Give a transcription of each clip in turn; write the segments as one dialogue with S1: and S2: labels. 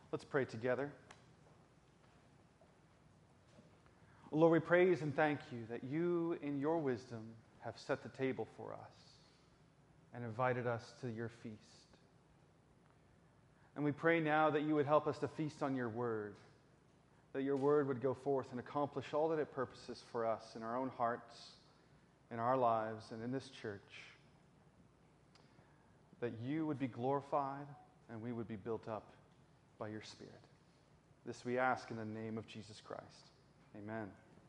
S1: Let's pray together. Lord, we praise and thank you that you, in your wisdom, have set the table for us and invited us to your feast. And we pray now that you would help us to feast on your word, that your word would go forth and accomplish all that it purposes for us in our own hearts, in our lives, and in this church, that you would be glorified and we would be built up by your Spirit. This we ask in the name of Jesus Christ. Amen.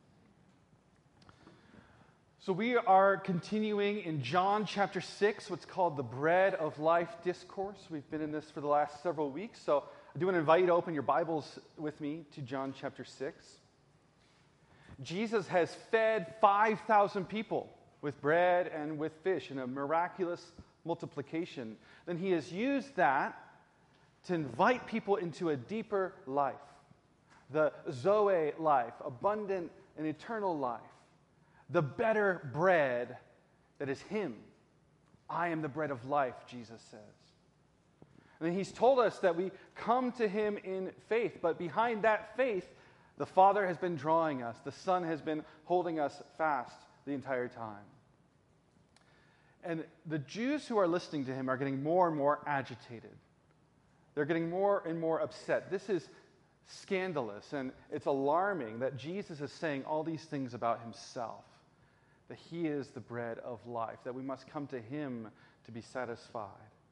S1: So we are continuing in John chapter 6, what's called the Bread of Life Discourse. We've been in this for the last several weeks, so I do want to invite you to open your Bibles with me to John chapter 6. Jesus has fed 5,000 people with bread and with fish in a miraculous multiplication. Then he has used that to invite people into a deeper life, the Zoe life, abundant and eternal life, the better bread that is him. I am the bread of life, Jesus says. And then he's told us that we come to him in faith, but behind that faith, the Father has been drawing us. The Son has been holding us fast the entire time. And the Jews who are listening to him are getting more and more agitated. They're getting more and more upset. This is scandalous, and it's alarming that Jesus is saying all these things about himself, that he is the bread of life, that we must come to him to be satisfied.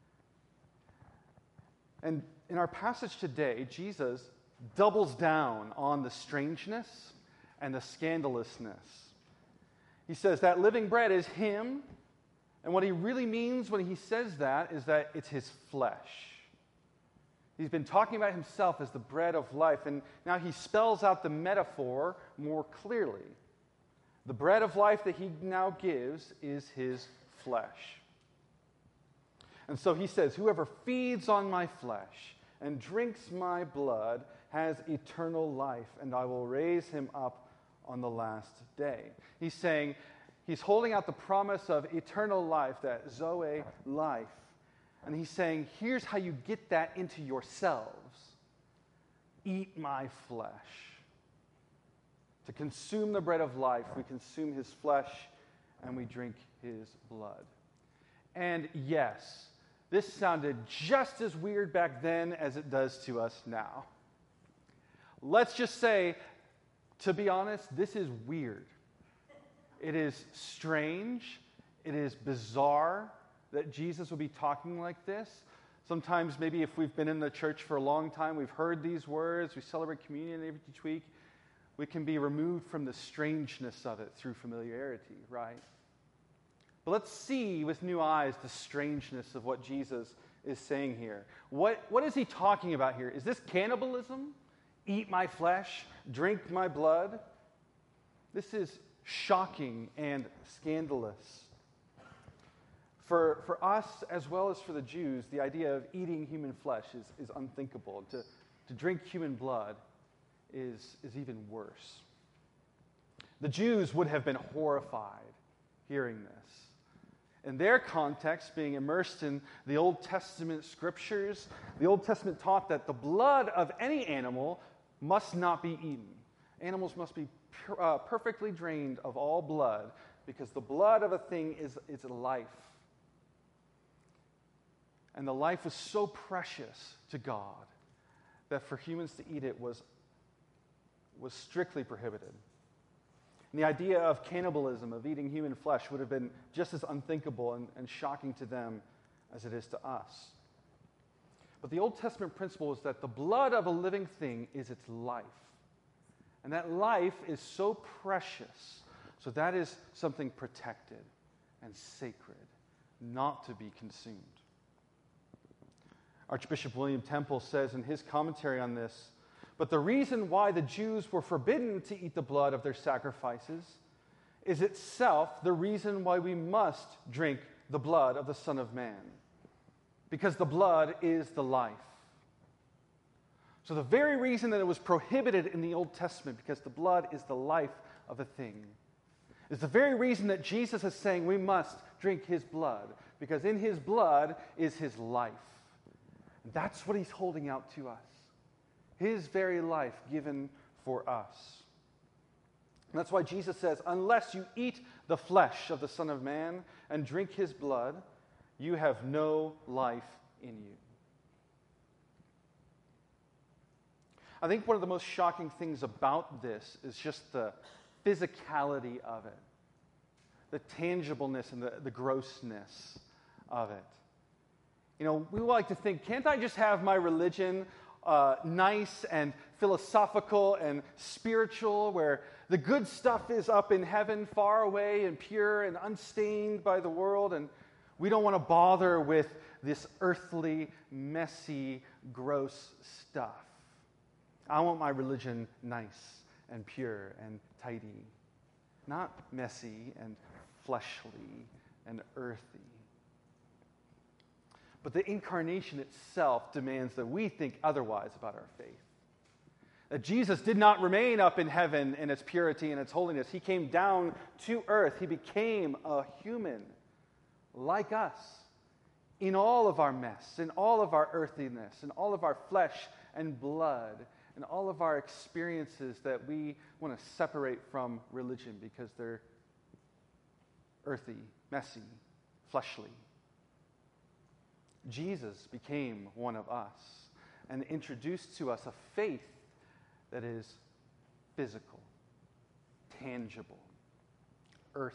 S1: And in our passage today, Jesus doubles down on the strangeness and the scandalousness. He says that living bread is him, and what he really means when he says that is that it's his flesh. He's been talking about himself as the bread of life, and now he spells out the metaphor more clearly. The bread of life that he now gives is his flesh. And so he says, whoever feeds on my flesh and drinks my blood has eternal life, and I will raise him up on the last day. He's saying, he's holding out the promise of eternal life, that Zoe life. And he's saying, here's how you get that into yourselves. Eat my flesh. To consume the bread of life, we consume his flesh and we drink his blood. And yes, this sounded just as weird back then as it does to us now. Let's just say, to be honest, this is weird. It is strange. It is bizarre that Jesus would be talking like this. Sometimes maybe if we've been in the church for a long time, we've heard these words, we celebrate communion each week, we can be removed from the strangeness of it through familiarity, right? But let's see with new eyes the strangeness of what Jesus is saying here. What is he talking about here? Is this cannibalism? Eat my flesh, drink my blood? This is shocking and scandalous. For us, as well as for the Jews, the idea of eating human flesh is unthinkable. To drink human blood is even worse. The Jews would have been horrified hearing this. In their context, being immersed in the Old Testament scriptures, the Old Testament taught that the blood of any animal must not be eaten. Animals must be perfectly drained of all blood, because the blood of a thing is life. And the life was so precious to God that for humans to eat it was strictly prohibited. And the idea of cannibalism, of eating human flesh, would have been just as unthinkable and shocking to them as it is to us. But the Old Testament principle is that the blood of a living thing is its life. And that life is so precious, so that is something protected and sacred, not to be consumed. Archbishop William Temple says in his commentary on this, but the reason why the Jews were forbidden to eat the blood of their sacrifices is itself the reason why we must drink the blood of the Son of Man, because the blood is the life. So the very reason that it was prohibited in the Old Testament, because the blood is the life of a thing, is the very reason that Jesus is saying we must drink his blood, because in his blood is his life. And that's what he's holding out to us. his very life given for us. And that's why Jesus says, unless you eat the flesh of the Son of Man and drink his blood, you have no life in you. I think one of the most shocking things about this is just the physicality of it, the tangibleness and the grossness of it. You know, we like to think, can't I just have my religion nice and philosophical and spiritual, where the good stuff is up in heaven, far away and pure and unstained by the world, and we don't want to bother with this earthly, messy, gross stuff. I want my religion nice and pure and tidy, not messy and fleshly and earthy. But the incarnation itself demands that we think otherwise about our faith. That Jesus did not remain up in heaven in its purity and its holiness. He came down to earth. He became a human like us in all of our mess, in all of our earthiness, in all of our flesh and blood, and all of our experiences that we want to separate from religion because they're earthy, messy, fleshly. Jesus became one of us and introduced to us a faith that is physical, tangible, earthy.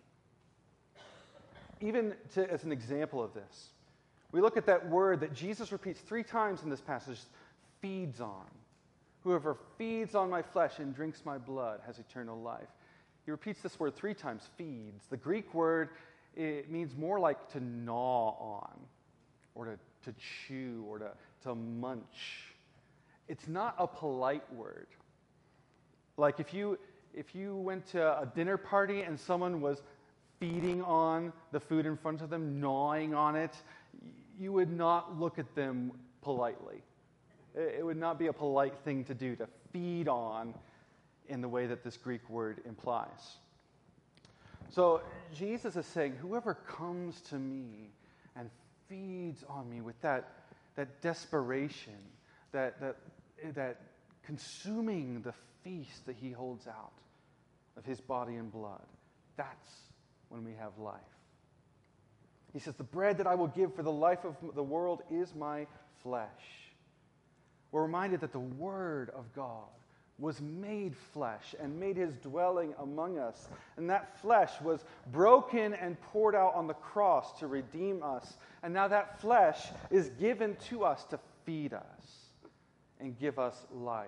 S1: Even as an example of this, we look at that word that Jesus repeats 3 times in this passage, feeds on. Whoever feeds on my flesh and drinks my blood has eternal life. He repeats this word 3 times, feeds. The Greek word, it means more like to gnaw on, or to chew, or to munch. It's not a polite word. Like if you went to a dinner party and someone was feeding on the food in front of them, gnawing on it, you would not look at them politely. It would not be a polite thing to do, to feed on in the way that this Greek word implies. So Jesus is saying, whoever comes to me and feeds on me with that desperation, that consuming the feast that he holds out of his body and blood, that's when we have life. He says, the bread that I will give for the life of the world is my flesh. We're reminded that the Word of God was made flesh and made his dwelling among us. And that flesh was broken and poured out on the cross to redeem us. And now that flesh is given to us to feed us and give us life.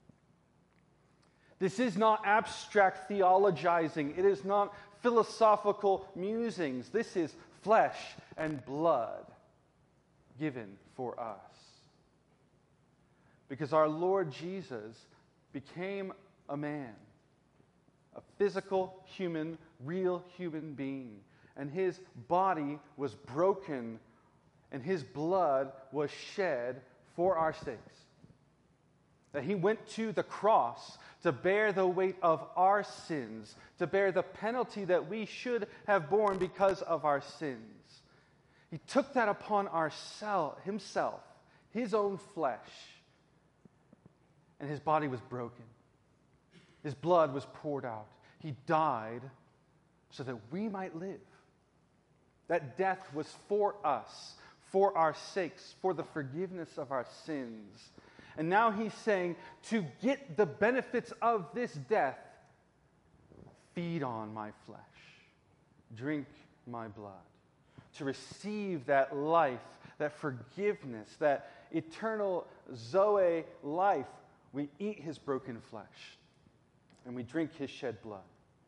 S1: This is not abstract theologizing. It is not philosophical musings. This is flesh and blood given for us. Because our Lord Jesus became a man, a physical, human, real human being. And his body was broken, and his blood was shed for our sakes. That he went to the cross to bear the weight of our sins, to bear the penalty that we should have borne because of our sins. He took that upon himself, his own flesh, and his body was broken. His blood was poured out. He died so that we might live. That death was for us, for our sakes, for the forgiveness of our sins. And now he's saying, to get the benefits of this death, feed on my flesh, drink my blood. To receive that life, that forgiveness, that eternal Zoe life, we eat his broken flesh and we drink his shed blood.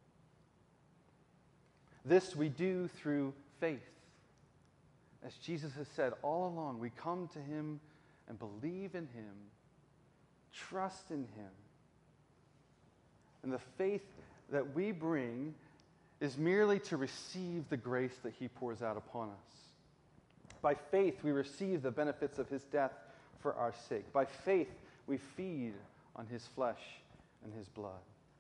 S1: This we do through faith. As Jesus has said all along, we come to him and believe in him, trust in him. And the faith that we bring is merely to receive the grace that he pours out upon us. By faith, we receive the benefits of his death for our sake. By faith, we feed on his flesh and his blood.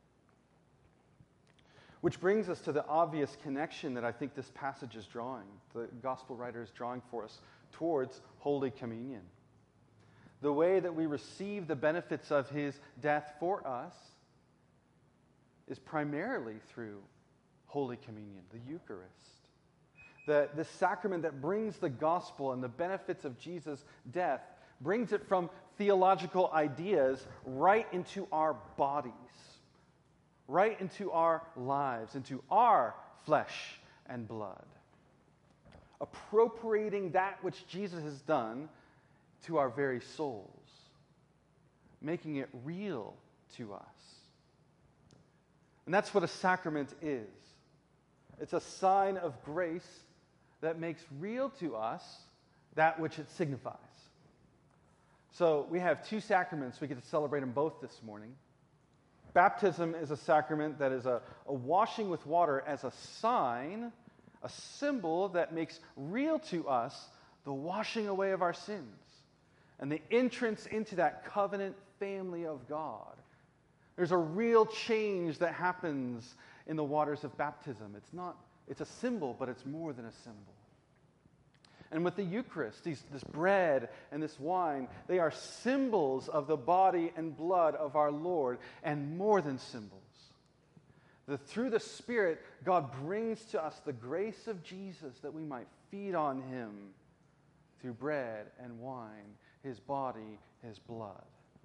S1: Which brings us to the obvious connection that I think this passage is drawing, the gospel writer is drawing for us towards Holy Communion. the way that we receive the benefits of his death for us is primarily through Holy Communion, the Eucharist. The sacrament that brings the gospel and the benefits of Jesus' death, brings it from theological ideas right into our bodies, right into our lives, into our flesh and blood. Appropriating that which Jesus has done to our very souls, making it real to us. And that's what a sacrament is. It's a sign of grace that makes real to us that which it signifies. So we have two sacraments. We get to celebrate them both this morning. Baptism is a sacrament that is a washing with water as a sign, a symbol that makes real to us the washing away of our sins and the entrance into that covenant family of God. There's a real change that happens in the waters of baptism. It's a symbol, but it's more than a symbol. And with the Eucharist, this bread and this wine, they are symbols of the body and blood of our Lord, and more than symbols. That through the Spirit, God brings to us the grace of Jesus that we might feed on him through bread and wine, his body, his blood.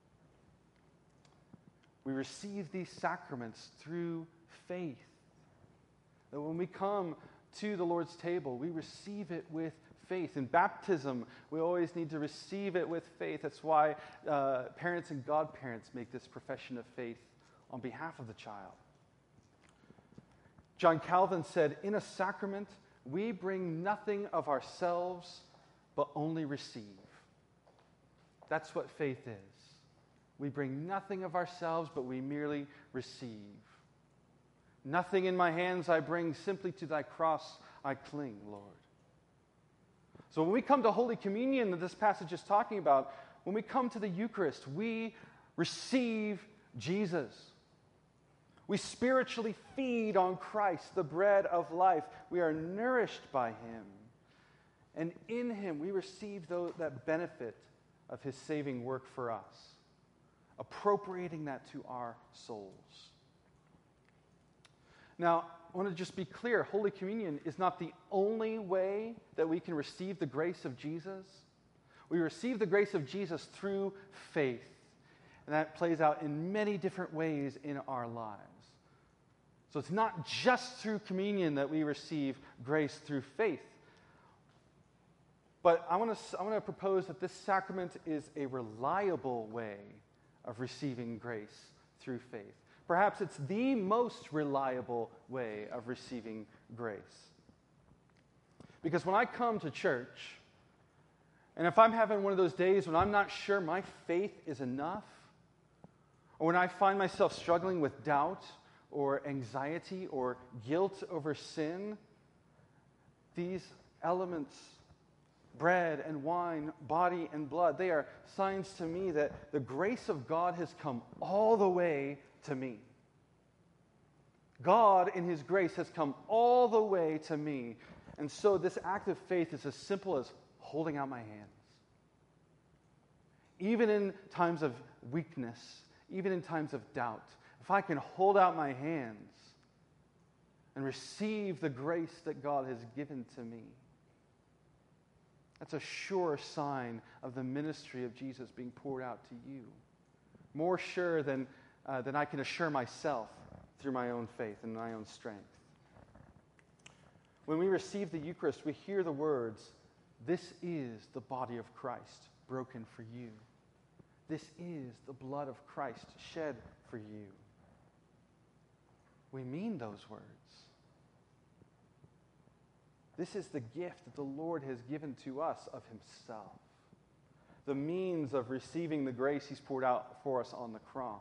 S1: We receive these sacraments through faith. That when we come to the Lord's table, we receive it with faith. In baptism, we always need to receive it with faith. That's why parents and godparents make this profession of faith on behalf of the child. John Calvin said, "In a sacrament, we bring nothing of ourselves, but only receive." That's what faith is. We bring nothing of ourselves, but we merely receive. Nothing in my hands I bring, simply to thy cross I cling, Lord. So when we come to Holy Communion that this passage is talking about, when we come to the Eucharist, we receive Jesus. We spiritually feed on Christ, the bread of life. We are nourished by him. And in him we receive that benefit of his saving work for us, appropriating that to our souls. Now, I want to just be clear, Holy Communion is not the only way that we can receive the grace of Jesus. We receive the grace of Jesus through faith, and that plays out in many different ways in our lives. So it's not just through communion that we receive grace through faith. But I want to propose that this sacrament is a reliable way of receiving grace through faith. Perhaps it's the most reliable way of receiving grace. Because when I come to church, and if I'm having one of those days when I'm not sure my faith is enough, or when I find myself struggling with doubt or anxiety or guilt over sin, these elements, bread and wine, body and blood, they are signs to me that the grace of God has come all the way to me. God, in his grace, has come all the way to me. And so this act of faith is as simple as holding out my hands. Even in times of weakness, even in times of doubt, if I can hold out my hands and receive the grace that God has given to me, that's a sure sign of the ministry of Jesus being poured out to you. More sure than I can assure myself through my own faith and my own strength. When we receive the Eucharist, we hear the words, "This is the body of Christ broken for you. This is the blood of Christ shed for you." We mean those words. This is the gift that the Lord has given to us of himself, the means of receiving the grace he's poured out for us on the cross.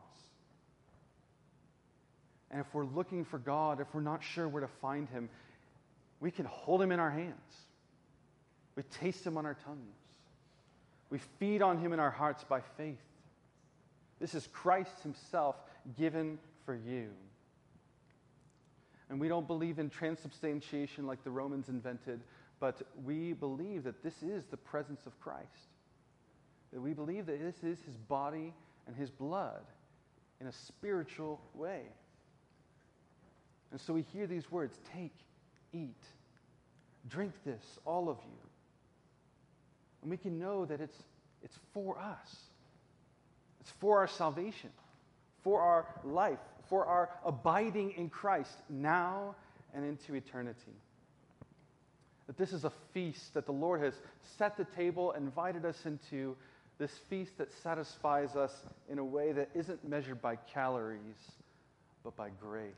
S1: And if we're looking for God, if we're not sure where to find him, we can hold him in our hands. We taste him on our tongues. We feed on him in our hearts by faith. This is Christ himself given for you. And we don't believe in transubstantiation like the Romans invented, but we believe that this is the presence of Christ. that we believe that this is his body and his blood in a spiritual way. And so we hear these words, take, eat, drink this, all of you. And we can know that it's for us. It's for our salvation, for our life, for our abiding in Christ now and into eternity. That this is a feast that the Lord has set the table, invited us into, this feast that satisfies us in a way that isn't measured by calories, but by grace.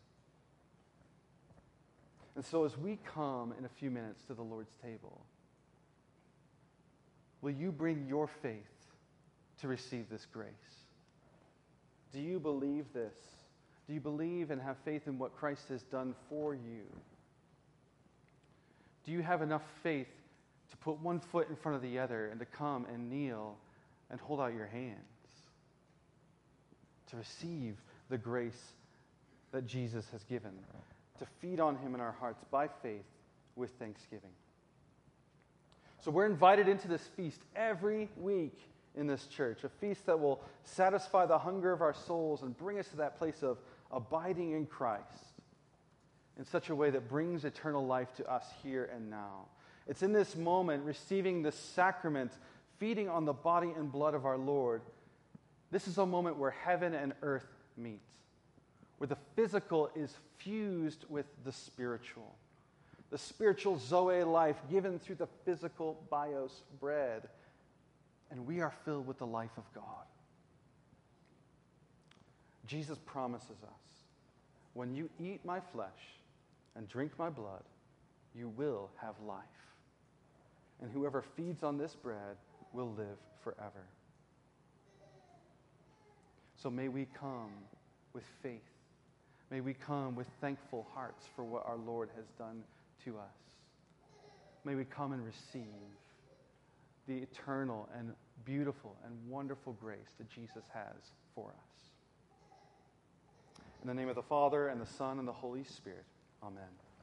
S1: And so as we come in a few minutes to the Lord's table, will you bring your faith to receive this grace? Do you believe this? Do you believe and have faith in what Christ has done for you? Do you have enough faith to put one foot in front of the other and to come and kneel and hold out your hands to receive the grace that Jesus has given, to feed on him in our hearts by faith with thanksgiving? So we're invited into this feast every week in this church, a feast that will satisfy the hunger of our souls and bring us to that place of abiding in Christ in such a way that brings eternal life to us here and now. It's in this moment, receiving the sacrament, feeding on the body and blood of our Lord. This is a moment where heaven and earth meet, where the physical is fused with the spiritual Zoe life given through the physical bios bread, and we are filled with the life of God. Jesus promises us, when you eat my flesh and drink my blood, you will have life. And whoever feeds on this bread will live forever. So may we come with faith. May we come with thankful hearts for what our Lord has done to us. May we come and receive the eternal and beautiful and wonderful grace that Jesus has for us. In the name of the Father, and the Son, and the Holy Spirit. Amen.